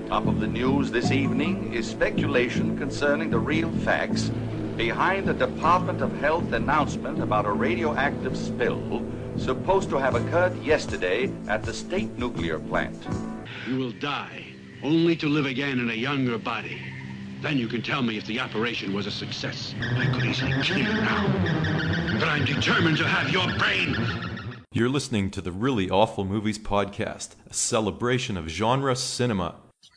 Top of the news this evening is speculation concerning the real facts behind the Department of Health announcement about a radioactive spill supposed to have occurred yesterday at the state nuclear plant. You will die, only to live again in a younger body. Then you can tell me if the operation was a success. I could easily kill you now, but I'm determined to have your brain. You're listening to the Really Awful Movies Podcast, a celebration of genre cinema.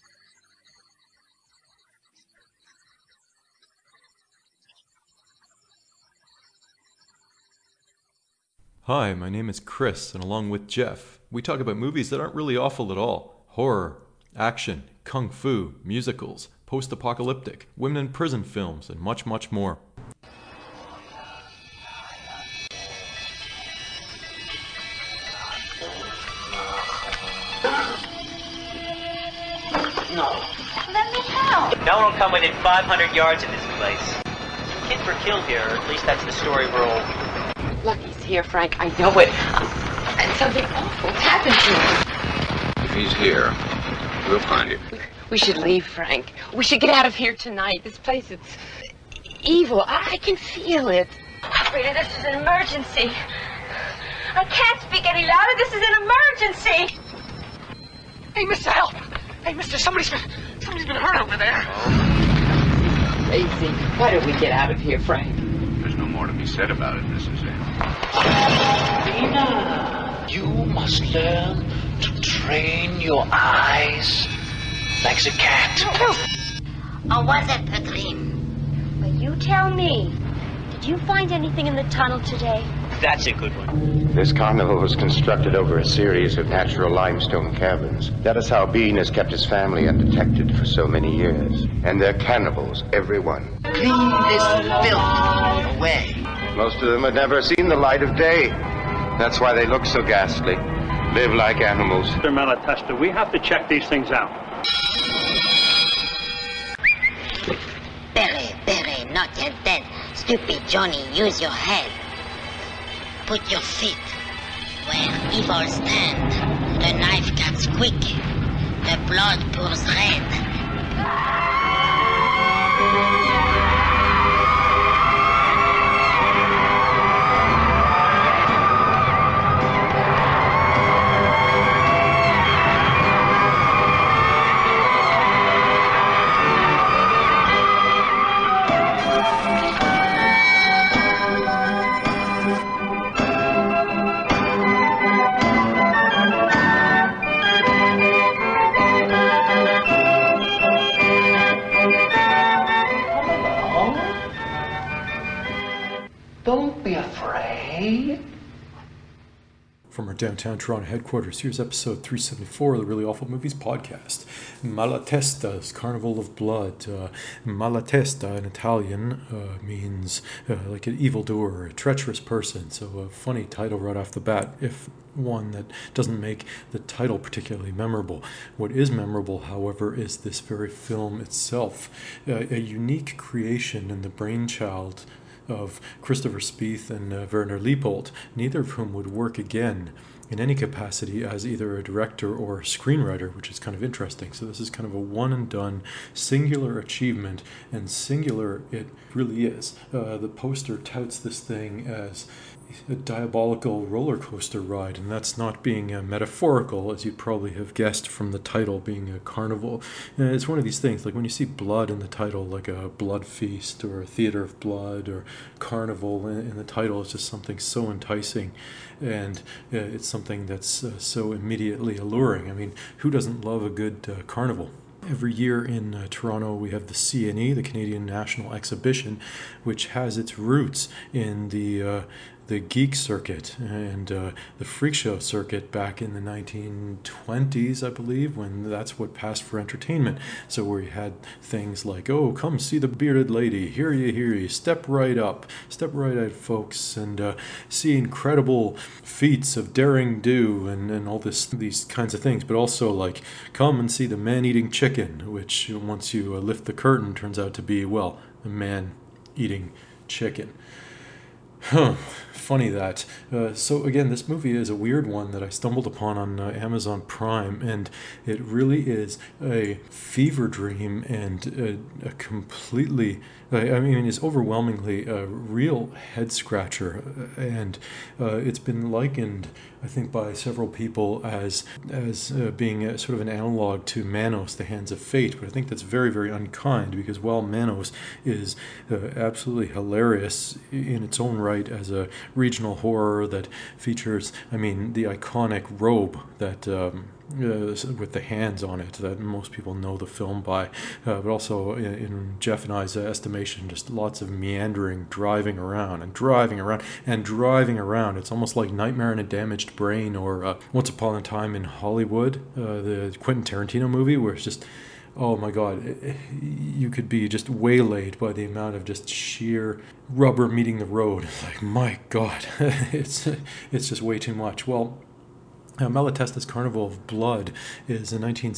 Hi, my name is Chris, and along with Jeff, we talk about movies that aren't really awful at all. Horror, action, kung fu, musicals, post-apocalyptic, women in prison films, and much, much more. No. Let me help. No one will come within 500 yards of this place. Kids were killed here, or at least that's the story we're all. Lucky's here, Frank. I know it. And something awful's happened to him. If he's here, we'll find him. We should leave, Frank. We should get out of here tonight. This place, it's evil. I can feel it. Operator, this is an emergency. I can't speak any louder. This is an emergency. Hey, mister, help! Hey, mister, somebody's been hurt over there. Crazy. Why don't we get out of here, Frank? There's no more to be said about it, Mrs. M. Lena, you must learn to train your eyes like the cat. Or was it, Petrin? Well, you tell me. Did you find anything in the tunnel today? That's a good one. This carnival was constructed over a series of natural limestone caverns. That is how Bean has kept his family undetected for so many years. And they're cannibals, every one. Clean this filth away. Most of them had never seen the light of day. That's why they look so ghastly. Live like animals. Mr. Malatesta, we have to check these things out. Billy, not yet dead. Stupid Johnny, use your head. Put your feet where evil stand. The knife cuts quick. The blood pours red. Don't be afraid. From our downtown Toronto headquarters, here's episode 374 of the Really Awful Movies Podcast. Malatesta's Carnival of Blood. Malatesta in Italian means like an evildoer, a treacherous person. So a funny title right off the bat, if one that doesn't make the title particularly memorable. What is memorable, however, is this very film itself. A unique creation in the brainchild of Christopher Spieth and Werner Leipold, neither of whom would work again in any capacity as either a director or a screenwriter, which is kind of interesting. So this is kind of a one and done singular achievement, and singular it really is. The poster touts this thing as a diabolical roller coaster ride, and that's not being metaphorical, as you probably have guessed from the title being a carnival. It's one of these things, like when you see blood in the title, like a blood feast or a theater of blood or carnival in the title, it's just something so enticing, and it's something that's so immediately alluring. I mean, who doesn't love a good carnival? Every year in Toronto, we have the CNE, the Canadian National Exhibition, which has its roots in the geek circuit and the freak show circuit back in the 1920s, I believe, when that's what passed for entertainment. So where you had things like, oh, come see the bearded lady, hear ye, step right up, folks, and see incredible feats of daring do and all these kinds of things. But also like, come and see the man-eating chicken, which once you lift the curtain turns out to be, well, a man eating chicken. Funny that. So again, this movie is a weird one that I stumbled upon on Amazon Prime, and it really is a fever dream and a completely, I mean, it's overwhelmingly a real head scratcher, and it's been likened, I think, by several people as being sort of an analog to Manos, The Hands of Fate. But I think that's very, very unkind, because while Manos is absolutely hilarious in its own right as a regional horror that features, I mean, the iconic robe that with the hands on it that most people know the film by, but also in Jeff and I's estimation, just lots of meandering, driving around and driving around and driving around. It's almost like Nightmare in a Damaged Brain, or Once Upon a Time in Hollywood, the Quentin Tarantino movie, where it's just, oh my God, you could be just waylaid by the amount of just sheer rubber meeting the road. It's like, my God, it's just way too much. Well, Malatesta's Carnival of Blood is a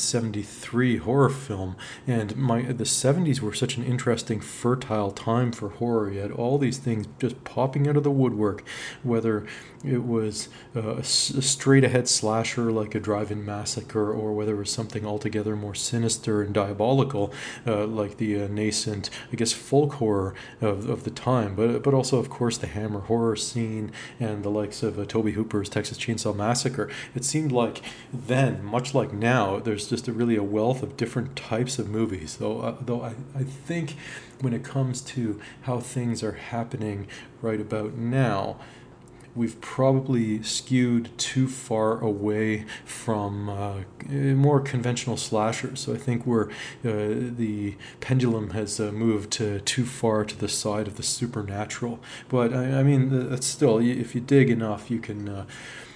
1973 horror film, and the 70s were such an interesting, fertile time for horror. You had all these things just popping out of the woodwork, whether it was a straight-ahead slasher like a Drive-In Massacre, or whether it was something altogether more sinister and diabolical, like the nascent, I guess, folk horror of the time, but also, of course, the Hammer horror scene and the likes of Tobe Hooper's Texas Chainsaw Massacre. It seemed like then, much like now, there's just really a wealth of different types of movies. Though I think when it comes to how things are happening right about now, we've probably skewed too far away from more conventional slashers. So I think the pendulum has moved too far to the side of the supernatural. But I mean, that's still, if you dig enough, you can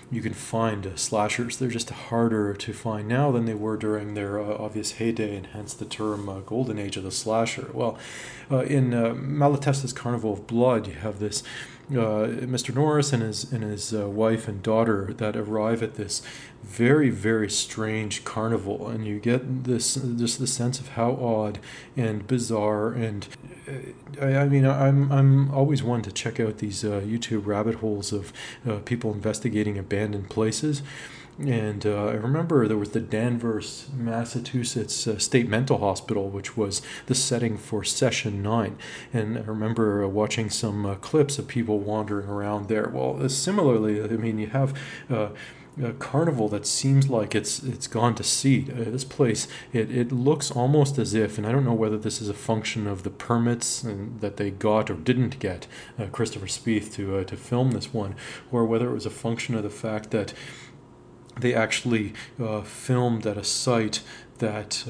find slashers. They're just harder to find now than they were during their obvious heyday, and hence the term golden age of the slasher. Well, in Malatesta's Carnival of Blood, you have this Mr. Norris and his wife and daughter that arrive at this very, very strange carnival, and you get this just the sense of how odd and bizarre. And I mean, I'm always one to check out these YouTube rabbit holes of people investigating abandoned places. And I remember there was the Danvers, Massachusetts State Mental Hospital, which was the setting for Session 9. And I remember watching some clips of people wandering around there. Well, similarly, I mean, you have a carnival that seems like it's gone to seed. This place, it looks almost as if, and I don't know whether this is a function of the permits that they got or didn't get, Christopher Spieth to film this one, or whether it was a function of the fact that they actually filmed at a site that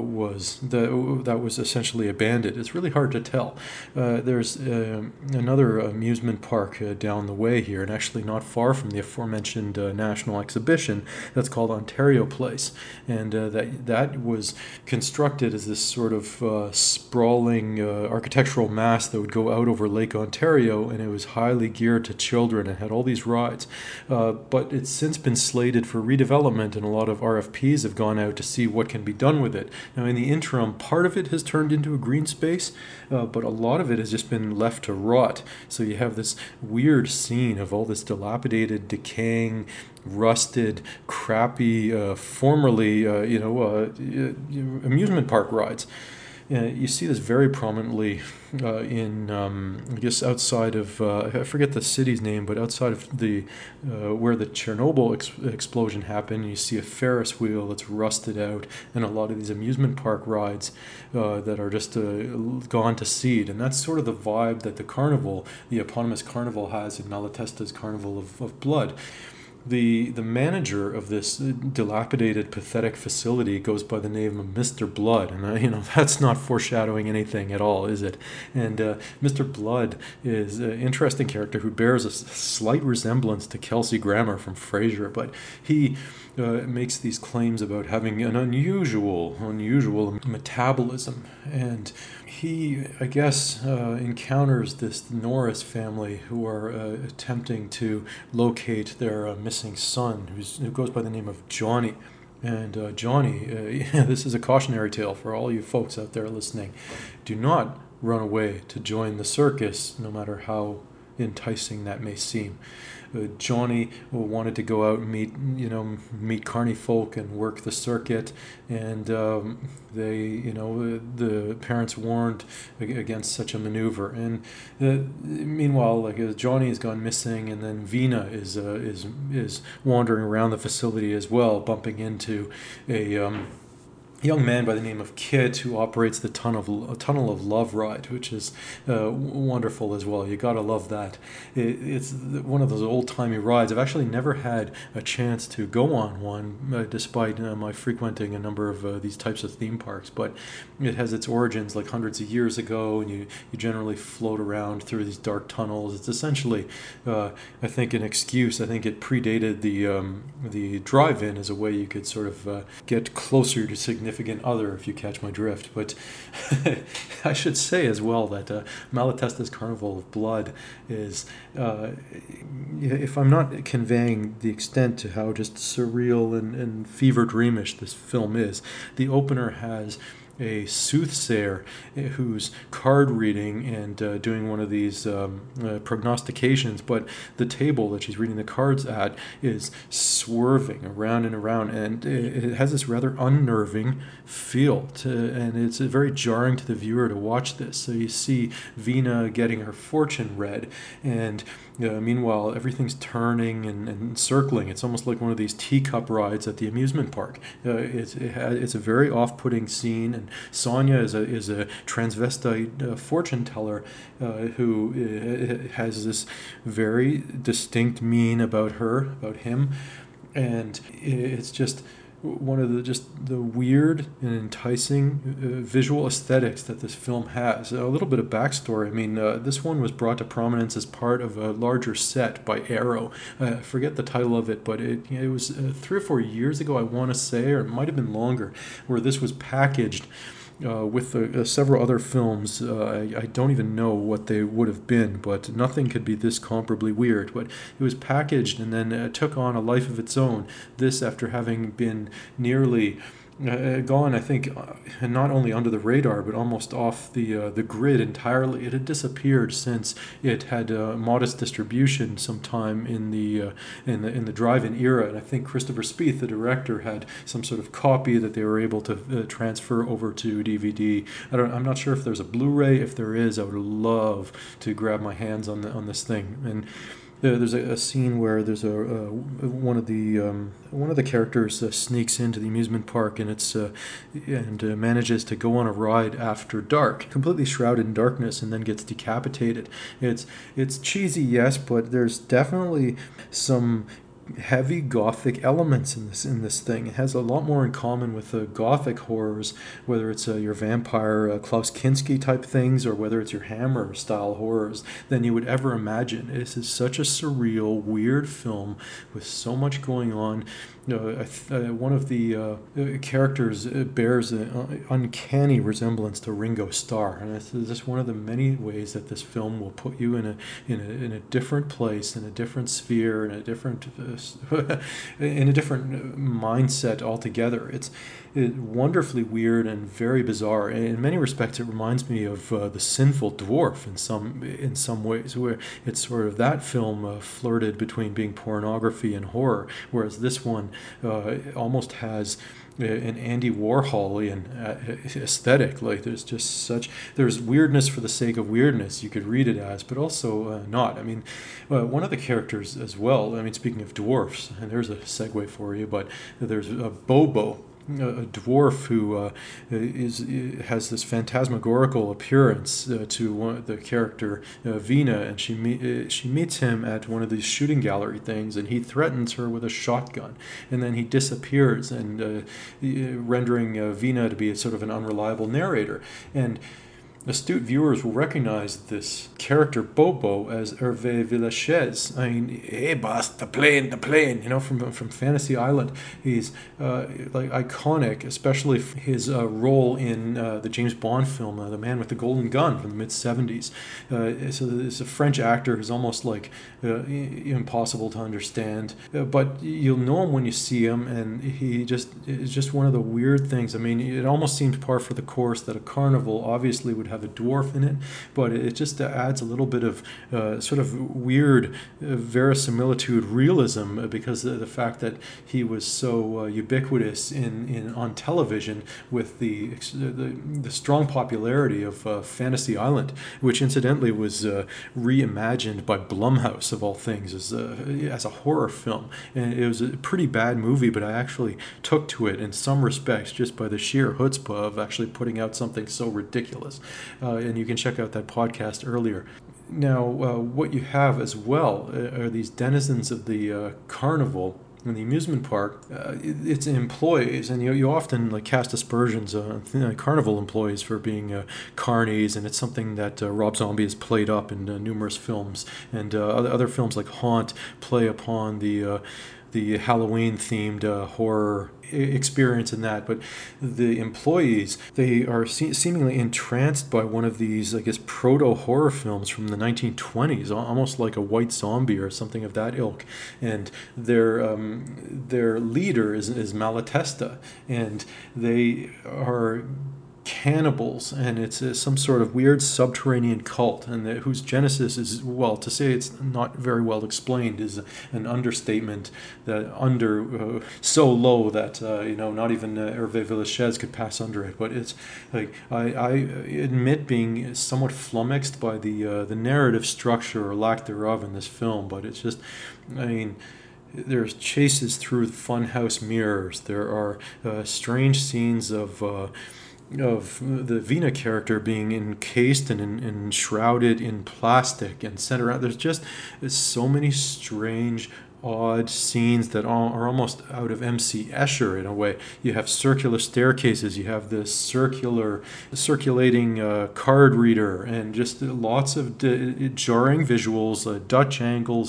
was essentially abandoned. It's really hard to tell. There's another amusement park down the way here, and actually not far from the aforementioned national exhibition, that's called Ontario Place, and that was constructed as this sort of sprawling architectural mass that would go out over Lake Ontario, and it was highly geared to children and had all these rides. But it's since been slated for redevelopment, and a lot of RFPs have gone out to see what can be done with it. Now, in the interim, part of it has turned into a green space, but a lot of it has just been left to rot. So you have this weird scene of all this dilapidated, decaying, rusted, crappy, formerly, amusement park rides. You see this very prominently in, I guess, outside of, I forget the city's name, but outside of the where the Chernobyl explosion happened, you see a Ferris wheel that's rusted out, and a lot of these amusement park rides that are just gone to seed. And that's sort of the vibe that the eponymous carnival has in Malatesta's Carnival of Blood. The manager of this dilapidated, pathetic facility goes by the name of Mr. Blood, and that's not foreshadowing anything at all, is it? And Mr. Blood is an interesting character who bears a slight resemblance to Kelsey Grammer from Frasier, but he makes these claims about having an unusual metabolism, and he, I guess, encounters this Norris family who are attempting to locate their missing son, who goes by the name of Johnny. And Johnny, this is a cautionary tale for all you folks out there listening. Do not run away to join the circus, no matter how enticing that may seem. Johnny wanted to go out and meet carny folk and work the circuit, and the parents warned against such a maneuver. And meanwhile, Johnny has gone missing, and then Vina is wandering around the facility as well, bumping into a young man by the name of Kit, who operates the Tunnel of Love ride, which is wonderful as well. You gotta love that. It's one of those old-timey rides. I've actually never had a chance to go on one, despite my frequenting a number of these types of theme parks, but it has its origins like hundreds of years ago, and you generally float around through these dark tunnels. It's essentially, I think, an excuse. I think it predated the drive-in as a way you could sort of get closer to significant other, if you catch my drift. But I should say as well that Malatesta's Carnival of Blood is, if I'm not conveying the extent to how just surreal and fever dreamish this film is, the opener has a soothsayer who's card reading and doing one of these prognostications, but the table that she's reading the cards at is swerving around and around, and it has this rather unnerving feel and it's very jarring to the viewer to watch this. So you see Vina getting her fortune read, and meanwhile everything's turning and circling. It's almost like one of these teacup rides at the amusement park. It's a very off-putting scene, and Sonia is a transvestite fortune teller who has this very distinct mien about him, and it's just one of the weird and enticing visual aesthetics that this film has. A little bit of backstory. I mean, this one was brought to prominence as part of a larger set by Arrow. I forget the title of it, but it was 3 or 4 years ago, I want to say, or it might have been longer, where this was packaged with several other films. I don't even know what they would have been, but nothing could be this comparably weird. But it was packaged and then took on a life of its own. This, after having been nearly gone, I think, not only under the radar, but almost off the grid entirely. It had disappeared since it had modest distribution sometime in the drive-in era, and I think Christopher Spieth, the director, had some sort of copy that they were able to transfer over to DVD. I'm not sure if there's a Blu-ray. If there is, I would love to grab my hands on this thing. And there's a scene where there's one of the characters sneaks into the amusement park, and manages to go on a ride after dark, completely shrouded in darkness, and then gets decapitated. It's cheesy, yes, but there's definitely some heavy gothic elements in this thing. It has a lot more in common with the gothic horrors, whether it's your vampire Klaus Kinski type things, or whether it's your Hammer style horrors, than you would ever imagine. This is such a surreal, weird film with so much going on. One of the characters bears an uncanny resemblance to Ringo Starr, and it's just one of the many ways that this film will put you in a different place, in a different sphere, in a different mindset altogether. It's wonderfully weird and very bizarre. In many respects, it reminds me of The Sinful Dwarf in some ways, where it's sort of that film flirted between being pornography and horror, whereas this one almost has an Andy Warholian aesthetic. Like there's weirdness for the sake of weirdness, you could read it as, but also not. I mean, one of the characters as well, I mean, speaking of dwarfs, and there's a segue for you, but there's Bobo, a dwarf who has this phantasmagorical appearance to the character Vina, and she meets him at one of these shooting gallery things, and he threatens her with a shotgun, and then he disappears, and rendering Vina to be a sort of an unreliable narrator. And astute viewers will recognize this character Bobo as Hervé Villechaize. I mean, hey boss, the plane, from Fantasy Island. He's like iconic, especially his role in the James Bond film, The Man with the Golden Gun from the mid-70s. So it's a French actor who's almost like impossible to understand, but you'll know him when you see him, and it's just one of the weird things. I mean, it almost seems par for the course that a carnival obviously would have have a dwarf in it, but it just adds a little bit of sort of weird verisimilitude realism because of the fact that he was so ubiquitous on television with the strong popularity of Fantasy Island, which incidentally was reimagined by Blumhouse of all things as a horror film, and it was a pretty bad movie, but I actually took to it in some respects just by the sheer chutzpah of actually putting out something so ridiculous. And you can check out that podcast earlier. Now, what you have as well are these denizens of the carnival in the amusement park. It's employees, and you often cast aspersions on carnival employees for being carnies, and it's something that Rob Zombie has played up in numerous films, and other films like Haunt play upon the Halloween-themed horror experience in that. But the employees, they are seemingly entranced by one of these, I guess, proto-horror films from the 1920s, almost like a White Zombie or something of that ilk. And their leader is Malatesta, and they are cannibals, and it's some sort of weird subterranean cult, and whose genesis is, well, to say it's not very well explained is an understatement. That so low that not even Hervé Villechaize could pass under it. But it's like I admit being somewhat flummoxed by the narrative structure or lack thereof in this film, but it's just, I mean, there's chases through funhouse mirrors. There are strange scenes of the Vina character being encased and enshrouded in plastic and sent around. There's just so many strange, odd scenes that are almost out of M.C. Escher in a way. You have circular staircases, you have this circulating card reader, and just lots of jarring visuals, Dutch angles,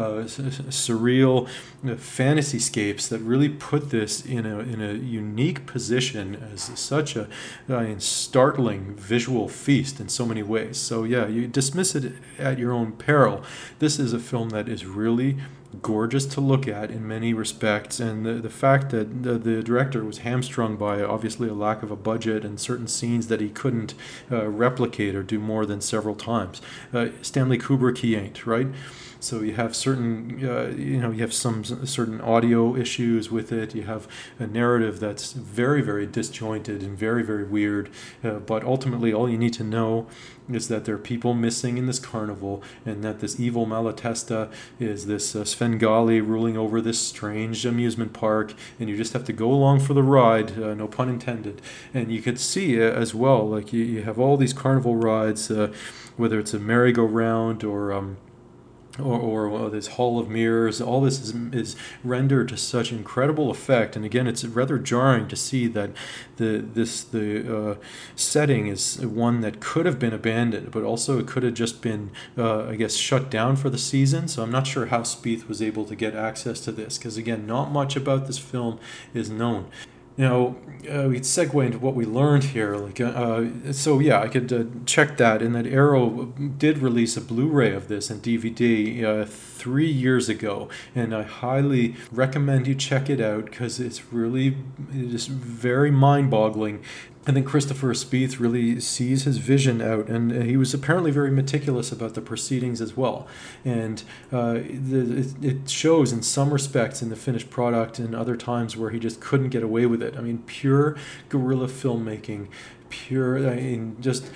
surreal fantasy-scapes that really put this in a unique position as such a startling visual feast in so many ways. So yeah, you dismiss it at your own peril. This is a film that is really gorgeous to look at in many respects, and the fact that the director was hamstrung by obviously a lack of a budget and certain scenes that he couldn't replicate or do more than several times. Stanley Kubrick, he ain't, right? So you have certain, you have some certain audio issues with it. You have a narrative that's very, very disjointed and very, very weird. But ultimately, all you need to know is that there are people missing in this carnival, and that this evil Malatesta is this Svengali ruling over this strange amusement park, and you just have to go along for the ride, no pun intended. And you could see as well, like you have all these carnival rides, whether it's a merry-go-round or this Hall of Mirrors. All this is rendered to such incredible effect, and again, it's rather jarring to see that the setting is one that could have been abandoned, but also it could have just been, I guess, shut down for the season. So I'm not sure how Spieth was able to get access to this, because again, not much about this film is known. Now, we segue into what we learned here. So yeah, I could check that, and that Arrow did release a Blu-ray of this and DVD 3 years ago, and I highly recommend you check it out because it is very mind-boggling. I think Christopher Spieth really sees his vision out, and he was apparently very meticulous about the proceedings as well. And it shows in some respects in the finished product, and other times where he just couldn't get away with it. I mean, pure guerrilla filmmaking, just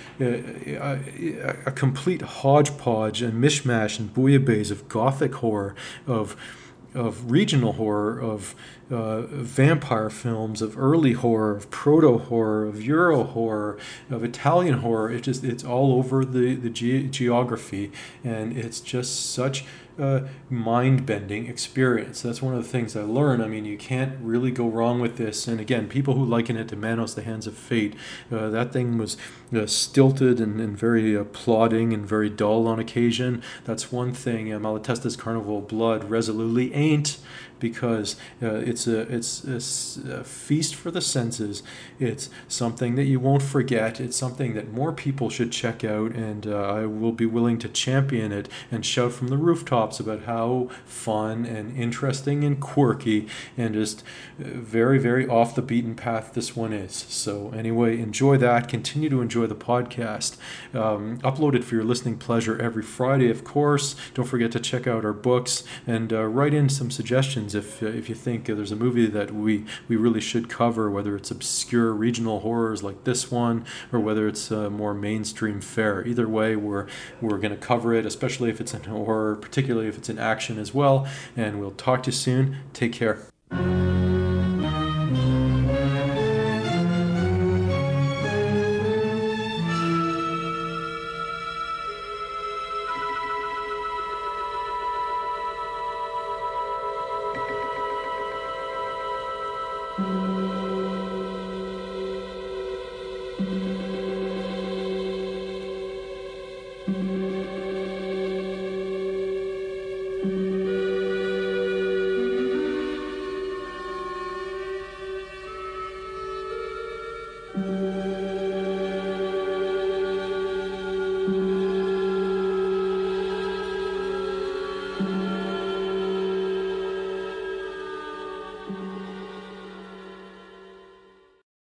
a complete hodgepodge and mishmash and bouillabaisse of gothic horror, of regional horror, of vampire films, of early horror, of proto-horror, of Euro horror, of Italian horror. It's all over the geography, and it's just such a mind-bending experience. That's one of the things I learned. I mean, you can't really go wrong with this. And again, people who liken it to Manos, the Hands of Fate, that thing was stilted and very plodding and very dull on occasion. That's one thing. Malatesta's Carnival of Blood resolutely ain't. because it's a feast for the senses. It's something that you won't forget. It's something that more people should check out, and I will be willing to champion it and shout from the rooftops about how fun and interesting and quirky and just very, very off the beaten path this one is. So anyway, enjoy that. Continue to enjoy the podcast. Upload it for your listening pleasure every Friday, of course. Don't forget to check out our books and write in some suggestions if you think there's a movie that we really should cover, whether it's obscure regional horrors like this one or whether it's more mainstream fare. Either way, we're going to cover it, especially if it's in horror, particularly if it's in action as well. And we'll talk to you soon. Take care. Thank you.